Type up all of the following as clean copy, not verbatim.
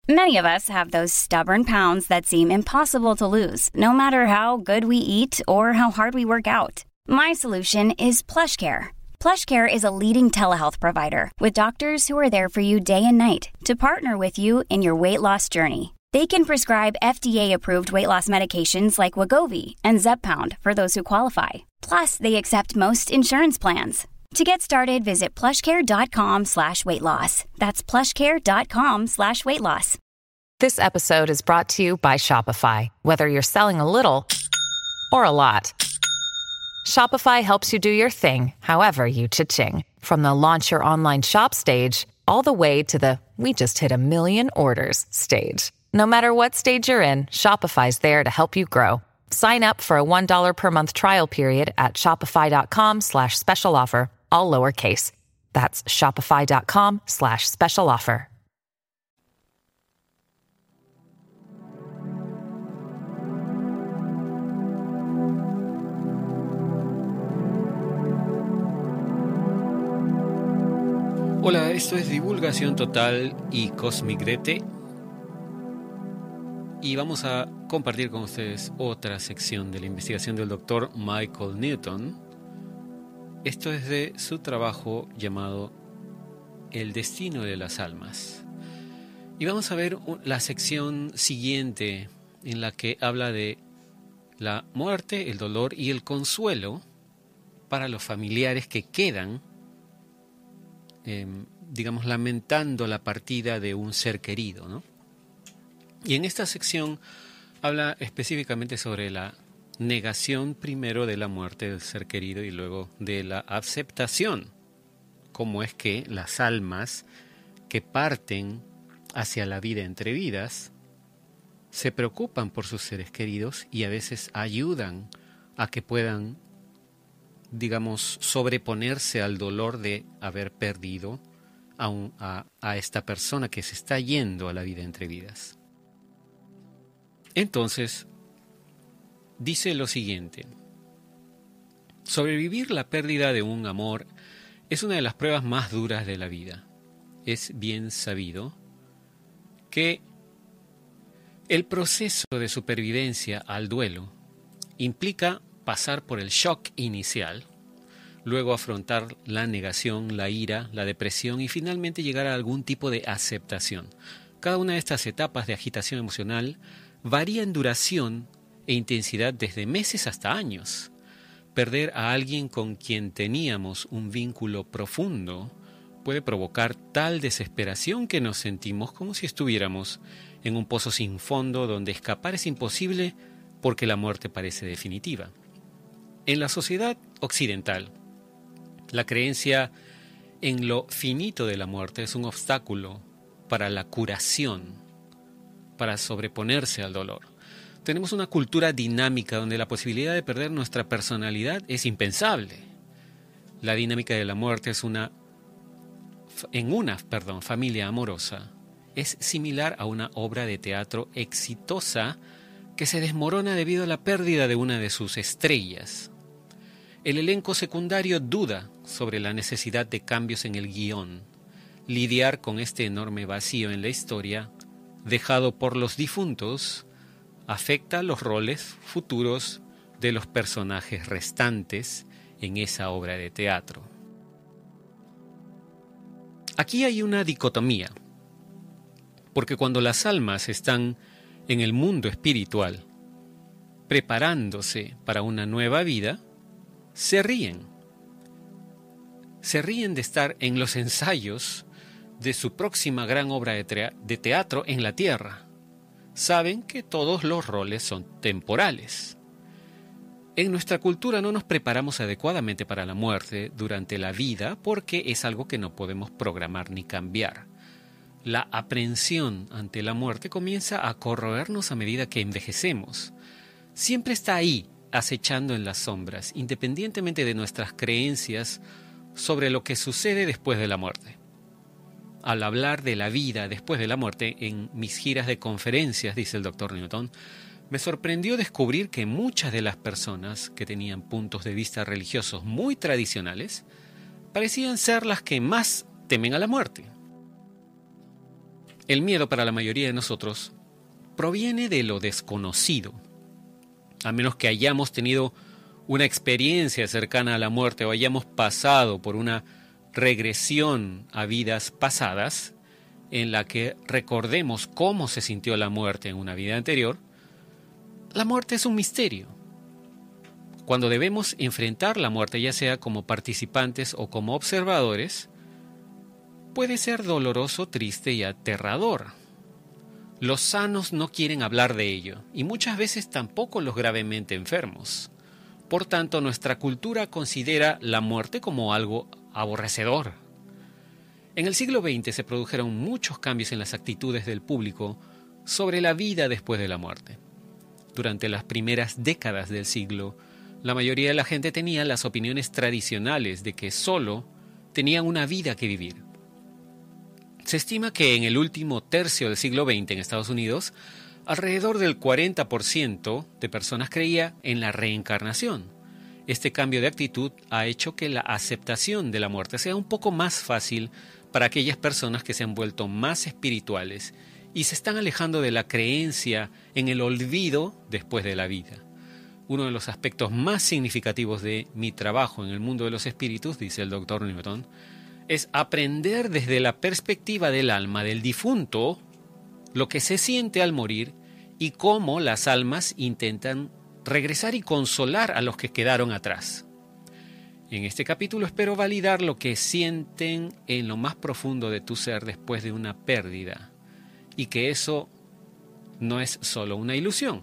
Many of us have those stubborn pounds that seem impossible to lose, no matter how good we eat or how hard we work out. My solution is PlushCare. PlushCare is a leading telehealth provider with doctors who are there for you day and night to partner with you in your weight loss journey. They can prescribe FDA-approved weight loss medications like Wegovy and Zepbound for those who qualify. Plus, they accept most insurance plans. To get started, visit plushcare.com/weightloss. That's plushcare.com/weightloss. This episode is brought to you by Shopify. Whether you're selling a little or a lot, Shopify helps you do your thing, however you cha-ching. From the launch your online shop stage, all the way to the we just hit 1 million orders stage. No matter what stage you're in, Shopify's there to help you grow. Sign up for a $1 per month trial period at shopify.com/special offer, all lowercase. That's shopify.com/special offer. Hola, esto es Divulgación Total y Cosmic Grete. Y vamos a compartir con ustedes otra sección de la investigación del Dr. Michael Newton. Esto es de su trabajo llamado El destino de las almas. Y vamos a ver la sección siguiente en la que habla de la muerte, el dolor y el consuelo para los familiares que quedan, lamentando la partida de un ser querido, ¿no? Y en esta sección habla específicamente sobre la negación primero de la muerte del ser querido y luego de la aceptación. Cómo es que las almas que parten hacia la vida entre vidas se preocupan por sus seres queridos y a veces ayudan a que puedan, sobreponerse al dolor de haber perdido a esta persona que se está yendo a la vida entre vidas. Entonces, dice lo siguiente: sobrevivir la pérdida de un amor es una de las pruebas más duras de la vida. Es bien sabido que el proceso de supervivencia al duelo implica pasar por el shock inicial, luego afrontar la negación, la ira, la depresión y finalmente llegar a algún tipo de aceptación. Cada una de estas etapas de agitación emocional varía en duración e intensidad desde meses hasta años. Perder a alguien con quien teníamos un vínculo profundo puede provocar tal desesperación que nos sentimos como si estuviéramos en un pozo sin fondo donde escapar es imposible porque la muerte parece definitiva. En la sociedad occidental, la creencia en lo finito de la muerte es un obstáculo para la curación, para sobreponerse al dolor. Tenemos una cultura dinámica donde la posibilidad de perder nuestra personalidad es impensable. La dinámica de la muerte en una familia amorosa es similar a una obra de teatro exitosa que se desmorona debido a la pérdida de una de sus estrellas. El elenco secundario duda sobre la necesidad de cambios en el guión. Lidiar con este enorme vacío en la historia dejado por los difuntos afecta los roles futuros de los personajes restantes en esa obra de teatro. Aquí hay una dicotomía, porque cuando las almas están en el mundo espiritual, preparándose para una nueva vida, se ríen. Se ríen de estar en los ensayos de su próxima gran obra de teatro en la tierra. Saben que todos los roles son temporales. En nuestra cultura no nos preparamos adecuadamente para la muerte durante la vida porque es algo que no podemos programar ni cambiar. La aprensión ante la muerte comienza a corroernos a medida que envejecemos. Siempre está ahí, acechando en las sombras, independientemente de nuestras creencias sobre lo que sucede después de la muerte. Al hablar de la vida después de la muerte en mis giras de conferencias, dice el Dr. Newton, me sorprendió descubrir que muchas de las personas que tenían puntos de vista religiosos muy tradicionales parecían ser las que más temen a la muerte. El miedo para la mayoría de nosotros proviene de lo desconocido. A menos que hayamos tenido una experiencia cercana a la muerte o hayamos pasado por una regresión a vidas pasadas en la que recordemos cómo se sintió la muerte en una vida anterior, la muerte es un misterio. Cuando debemos enfrentar la muerte, ya sea como participantes o como observadores, puede ser doloroso, triste y aterrador. Los sanos no quieren hablar de ello, y muchas veces tampoco los gravemente enfermos. Por tanto, nuestra cultura considera la muerte como algo aborrecedor. En el siglo XX se produjeron muchos cambios en las actitudes del público sobre la vida después de la muerte. Durante las primeras décadas del siglo, la mayoría de la gente tenía las opiniones tradicionales de que solo tenían una vida que vivir. Se estima que en el último tercio del siglo XX en Estados Unidos, alrededor del 40% de personas creía en la reencarnación. Este cambio de actitud ha hecho que la aceptación de la muerte sea un poco más fácil para aquellas personas que se han vuelto más espirituales y se están alejando de la creencia en el olvido después de la vida. Uno de los aspectos más significativos de mi trabajo en el mundo de los espíritus, dice el Dr. Newton, es aprender desde la perspectiva del alma del difunto lo que se siente al morir y cómo las almas intentan regresar y consolar a los que quedaron atrás. En este capítulo espero validar lo que sienten en lo más profundo de tu ser después de una pérdida y que eso no es solo una ilusión.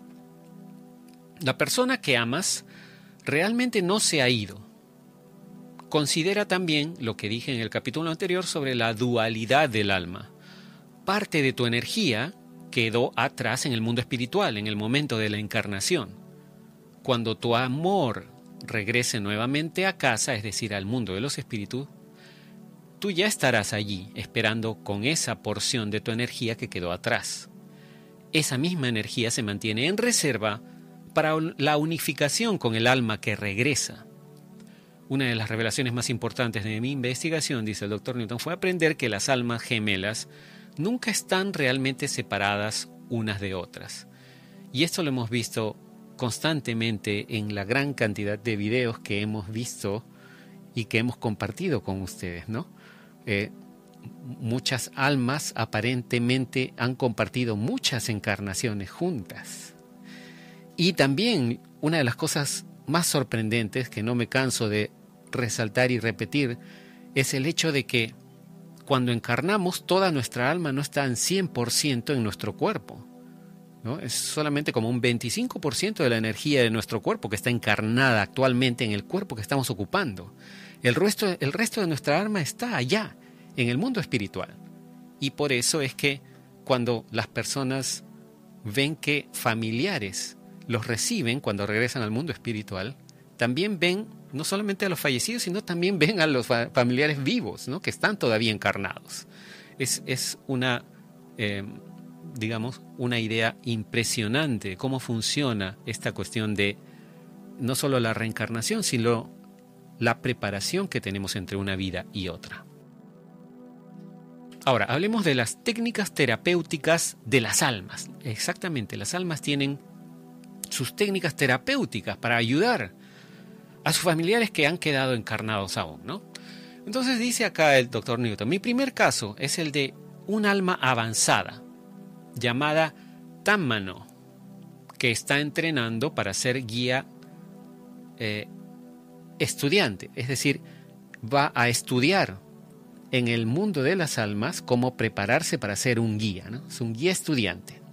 La persona que amas realmente no se ha ido. Considera también lo que dije en el capítulo anterior sobre la dualidad del alma. Parte de tu energía quedó atrás en el mundo espiritual, en el momento de la encarnación. Cuando tu amor regrese nuevamente a casa, es decir, al mundo de los espíritus, tú ya estarás allí, esperando con esa porción de tu energía que quedó atrás. Esa misma energía se mantiene en reserva para la unificación con el alma que regresa. Una de las revelaciones más importantes de mi investigación, dice el Dr. Newton, fue aprender que las almas gemelas nunca están realmente separadas unas de otras. Y esto lo hemos visto constantemente en la gran cantidad de videos que hemos visto y que hemos compartido con ustedes, ¿no? Muchas almas aparentemente han compartido muchas encarnaciones juntas. Y también una de las cosas más sorprendentes que no me canso de resaltar y repetir es el hecho de que cuando encarnamos toda nuestra alma no está en 100% en nuestro cuerpo, ¿no? Es solamente como un 25% de la energía de nuestro cuerpo que está encarnada actualmente en el cuerpo que estamos ocupando. El resto de nuestra alma está allá, en el mundo espiritual. Y por eso es que cuando las personas ven que familiares los reciben cuando regresan al mundo espiritual, también ven no solamente a los fallecidos, sino también ven a los familiares vivos, ¿no? Que están todavía encarnados. Es una, una idea impresionante de cómo funciona esta cuestión de no solo la reencarnación, sino la preparación que tenemos entre una vida y otra. Ahora, hablemos de las técnicas terapéuticas de las almas. Exactamente, las almas tienen sus técnicas terapéuticas para ayudar a sus familiares que han quedado encarnados aún, ¿no? Entonces dice acá el Dr. Newton, mi primer caso es el de un alma avanzada, llamada Támmano, que está entrenando para ser guía estudiante, es decir, va a estudiar en el mundo de las almas cómo prepararse para ser un guía, ¿no? Es un guía estudiante.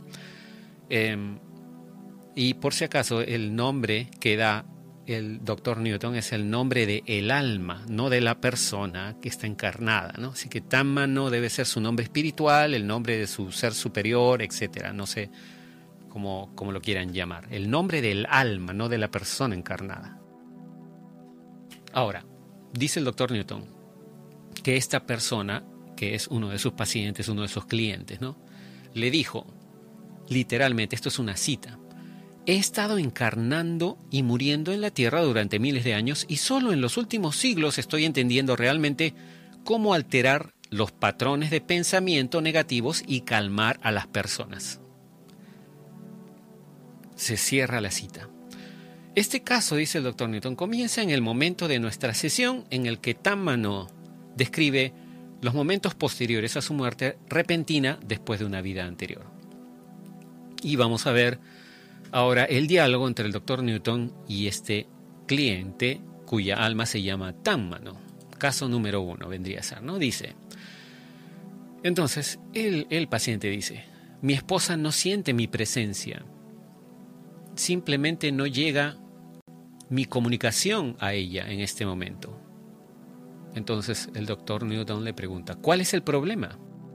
Y por si acaso, el nombre que da el Dr. Newton es el nombre de el alma, no de la persona que está encarnada, ¿no? Así que Támmano debe ser su nombre espiritual, el nombre de su ser superior, etcétera. No sé cómo lo quieran llamar. El nombre del alma, no de la persona encarnada. Ahora, dice el Dr. Newton que esta persona, que es uno de sus pacientes, uno de sus clientes, ¿no? Le dijo, literalmente, esto es una cita: he estado encarnando y muriendo en la Tierra durante miles de años y solo en los últimos siglos estoy entendiendo realmente cómo alterar los patrones de pensamiento negativos y calmar a las personas. Se cierra la cita. Este caso, dice el Dr. Newton, comienza en el momento de nuestra sesión en el que Támano describe los momentos posteriores a su muerte repentina después de una vida anterior. Y vamos a ver ahora el diálogo entre el Dr. Newton y este cliente cuya alma se llama Támano. Caso número 1 vendría a ser, ¿no? Dice, entonces el paciente dice, mi esposa no siente mi presencia, simplemente no llega mi comunicación a ella en este momento. Entonces el Dr. Newton le pregunta, ¿cuál es el problema?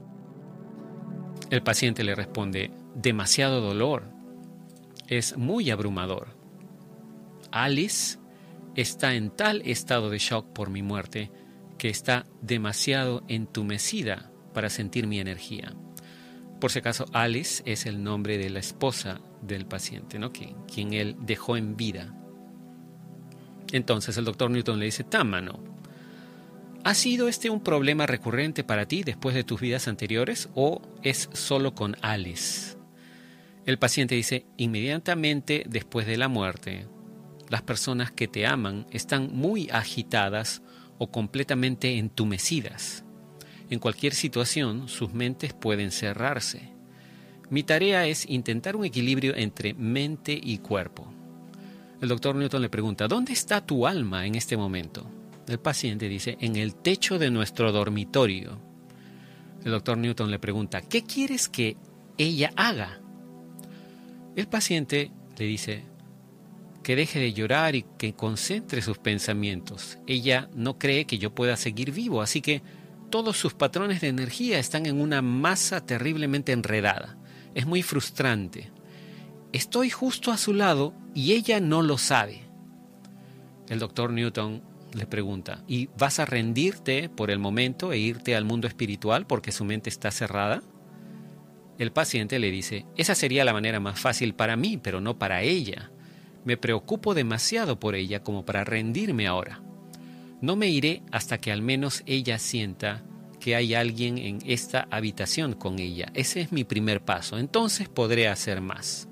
El paciente le responde, demasiado dolor, es muy abrumador. Alice está en tal estado de shock por mi muerte que está demasiado entumecida para sentir mi energía. Por si acaso, Alice es el nombre de la esposa del paciente, ¿no? Quien él dejó en vida. Entonces el Dr. Newton le dice, Támano, ¿ha sido este un problema recurrente para ti después de tus vidas anteriores o es solo con Alice? El paciente dice, inmediatamente después de la muerte, las personas que te aman están muy agitadas o completamente entumecidas. En cualquier situación, sus mentes pueden cerrarse. Mi tarea es intentar un equilibrio entre mente y cuerpo. El Dr. Newton le pregunta, ¿dónde está tu alma en este momento? El paciente dice, en el techo de nuestro dormitorio. El Dr. Newton le pregunta, ¿qué quieres que ella haga? El paciente le dice, que deje de llorar y que concentre sus pensamientos. Ella no cree que yo pueda seguir vivo, así que todos sus patrones de energía están en una masa terriblemente enredada. Es muy frustrante. Estoy justo a su lado y ella no lo sabe. El Dr. Newton le pregunta, ¿y vas a rendirte por el momento e irte al mundo espiritual porque su mente está cerrada? El paciente le dice, esa sería la manera más fácil para mí, pero no para ella. Me preocupo demasiado por ella como para rendirme ahora. No me iré hasta que al menos ella sienta que hay alguien en esta habitación con ella. Ese es mi primer paso. Entonces podré hacer más.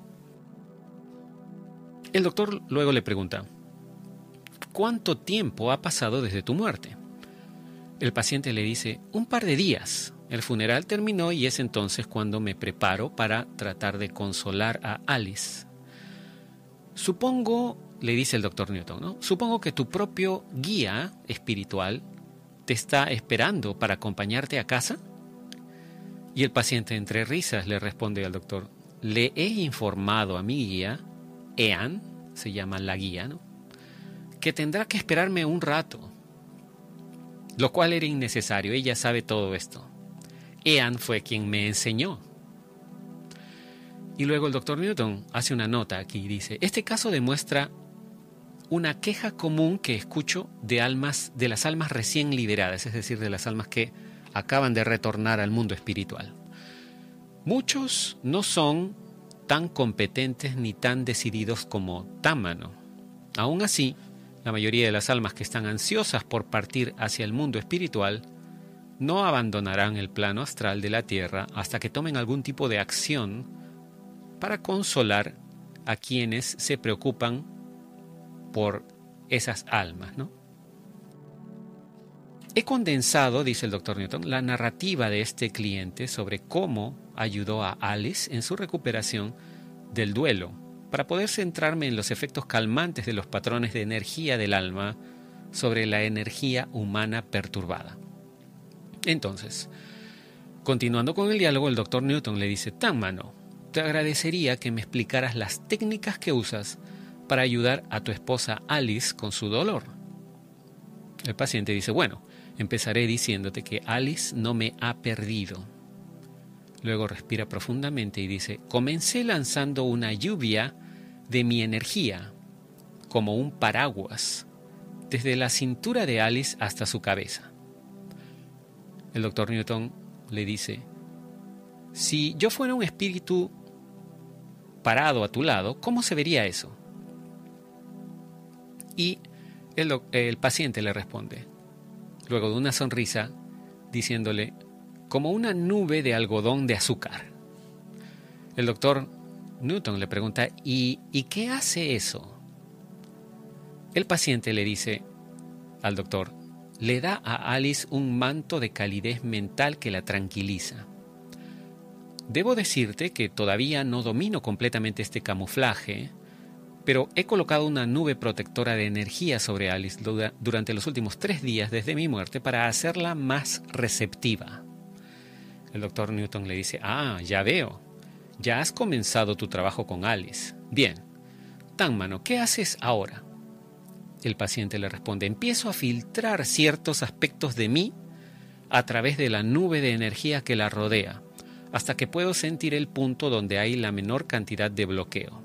El doctor luego le pregunta, ¿cuánto tiempo ha pasado desde tu muerte? El paciente le dice, un par de días. El funeral terminó y es entonces cuando me preparo para tratar de consolar a Alice. Supongo, le dice el Dr. Newton, ¿no? Supongo que tu propio guía espiritual te está esperando para acompañarte a casa. Y el paciente entre risas le responde al doctor, le he informado a mi guía, Ean, se llama la guía, ¿no?, que tendrá que esperarme un rato, lo cual era innecesario, ella sabe todo esto. Ean fue quien me enseñó. Y luego el Dr. Newton hace una nota aquí y dice, este caso demuestra una queja común que escucho de las almas recién liberadas, es decir, de las almas que acaban de retornar al mundo espiritual. Muchos no son tan competentes ni tan decididos como Támano. Aún así, la mayoría de las almas que están ansiosas por partir hacia el mundo espiritual no abandonarán el plano astral de la Tierra hasta que tomen algún tipo de acción para consolar a quienes se preocupan por esas almas, ¿no? He condensado, dice el Dr. Newton, la narrativa de este cliente sobre cómo ayudó a Alice en su recuperación del duelo, para poder centrarme en los efectos calmantes de los patrones de energía del alma sobre la energía humana perturbada. Entonces, continuando con el diálogo, el Dr. Newton le dice, Támano, te agradecería que me explicaras las técnicas que usas para ayudar a tu esposa Alice con su dolor. El paciente dice, bueno, empezaré diciéndote que Alice no me ha perdido. Luego respira profundamente y dice, comencé lanzando una lluvia de mi energía, como un paraguas, desde la cintura de Alice hasta su cabeza. El Dr. Newton le dice, si yo fuera un espíritu parado a tu lado, ¿cómo se vería eso? Y el paciente le responde, luego de una sonrisa, diciéndole, como una nube de algodón de azúcar. El doctor Newton le pregunta, ¿y qué hace eso? El paciente le dice al doctor, le da a Alice un manto de calidez mental que la tranquiliza. Debo decirte que todavía no domino completamente este camuflaje, pero he colocado una nube protectora de energía sobre Alice durante los últimos 3 días desde mi muerte para hacerla más receptiva. El doctor Newton le dice, ya veo, ya has comenzado tu trabajo con Alice. Bien, Tánmano, ¿qué haces ahora? El paciente le responde, empiezo a filtrar ciertos aspectos de mí a través de la nube de energía que la rodea, hasta que puedo sentir el punto donde hay la menor cantidad de bloqueo.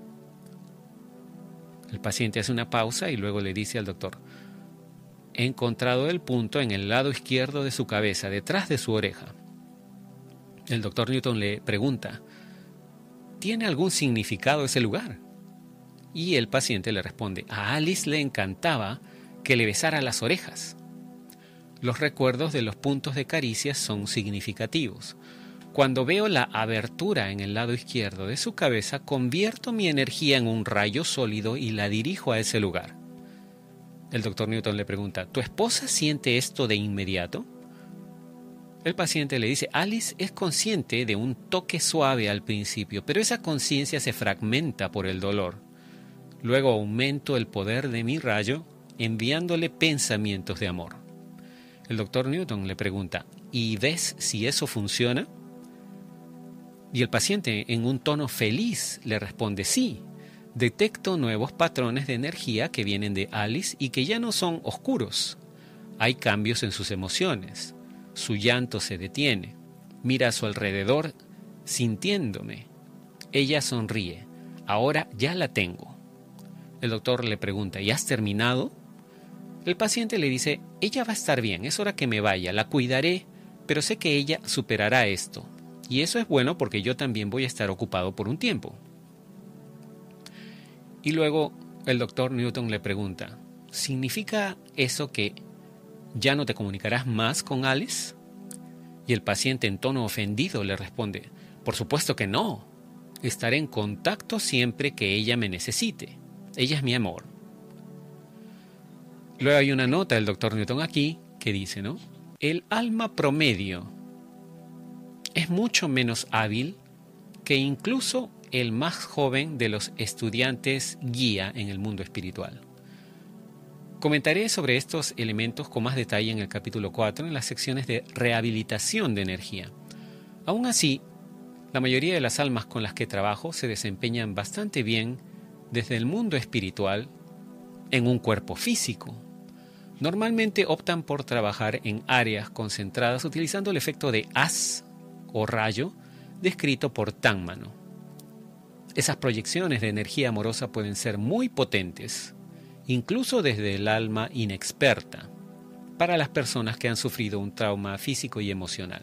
El paciente hace una pausa y luego le dice al doctor, he encontrado el punto en el lado izquierdo de su cabeza, detrás de su oreja. El doctor Newton le pregunta, ¿tiene algún significado ese lugar? Y el paciente le responde, a Alice le encantaba que le besara las orejas. Los recuerdos de los puntos de caricias son significativos. Cuando veo la abertura en el lado izquierdo de su cabeza, convierto mi energía en un rayo sólido y la dirijo a ese lugar. El doctor Newton le pregunta, ¿tu esposa siente esto de inmediato? El paciente le dice, Alice es consciente de un toque suave al principio, pero esa conciencia se fragmenta por el dolor. Luego aumento el poder de mi rayo enviándole pensamientos de amor. El doctor Newton le pregunta, ¿y ves si eso funciona? Y el paciente, en un tono feliz, le responde, sí, detecto nuevos patrones de energía que vienen de Alice y que ya no son oscuros. Hay cambios en sus emociones. Su llanto se detiene. Mira a su alrededor, sintiéndome. Ella sonríe. Ahora ya la tengo. El doctor le pregunta, ¿y has terminado? El paciente le dice, ella va a estar bien, es hora que me vaya, la cuidaré, pero sé que ella superará esto. Y eso es bueno porque yo también voy a estar ocupado por un tiempo. Y luego el doctor Newton le pregunta, ¿significa eso que ya no te comunicarás más con Alice? Y el paciente en tono ofendido le responde, por supuesto que no. Estaré en contacto siempre que ella me necesite. Ella es mi amor. Luego hay una nota del doctor Newton aquí que dice, ¿no? El alma promedio es mucho menos hábil que incluso el más joven de los estudiantes guía en el mundo espiritual. Comentaré sobre estos elementos con más detalle en el capítulo 4, en las secciones de rehabilitación de energía. Aún así, la mayoría de las almas con las que trabajo se desempeñan bastante bien desde el mundo espiritual en un cuerpo físico. Normalmente optan por trabajar en áreas concentradas utilizando el efecto de haz o rayo descrito por Tánmano. Esas proyecciones de energía amorosa pueden ser muy potentes, incluso desde el alma inexperta, para las personas que han sufrido un trauma físico y emocional.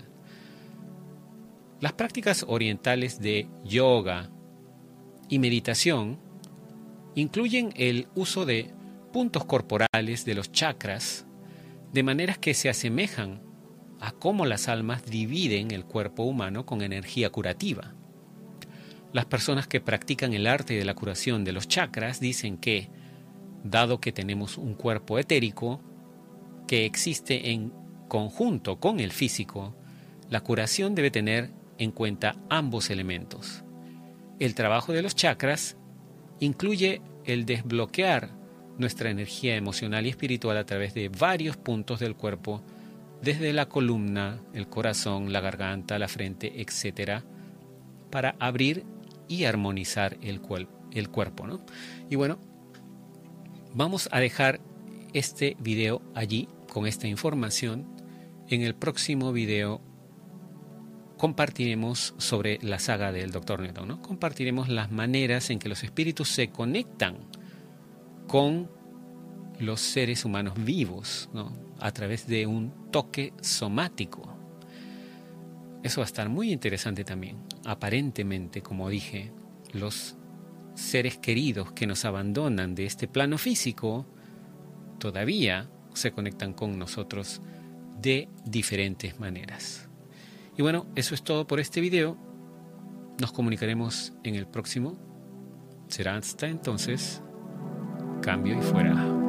Las prácticas orientales de yoga y meditación incluyen el uso de puntos corporales de los chakras, de maneras que se asemejan a cómo las almas dividen el cuerpo humano con energía curativa. Las personas que practican el arte de la curación de los chakras dicen que, dado que tenemos un cuerpo etérico que existe en conjunto con el físico, la curación debe tener en cuenta ambos elementos. El trabajo de los chakras incluye el desbloquear nuestra energía emocional y espiritual a través de varios puntos del cuerpo, desde la columna, el corazón, la garganta, la frente, etc., para abrir y armonizar el cuerpo, ¿no? Y bueno, vamos a dejar este video allí con esta información. En el próximo video compartiremos sobre la saga del Dr. Newton, ¿no? Compartiremos las maneras en que los espíritus se conectan con los seres humanos vivos, ¿no? A través de un toque somático. Eso va a estar muy interesante también. Aparentemente, como dije, los seres queridos que nos abandonan de este plano físico todavía se conectan con nosotros de diferentes maneras. Y bueno, eso es todo por este video. Nos comunicaremos en el próximo. Será hasta entonces. Cambio y fuera.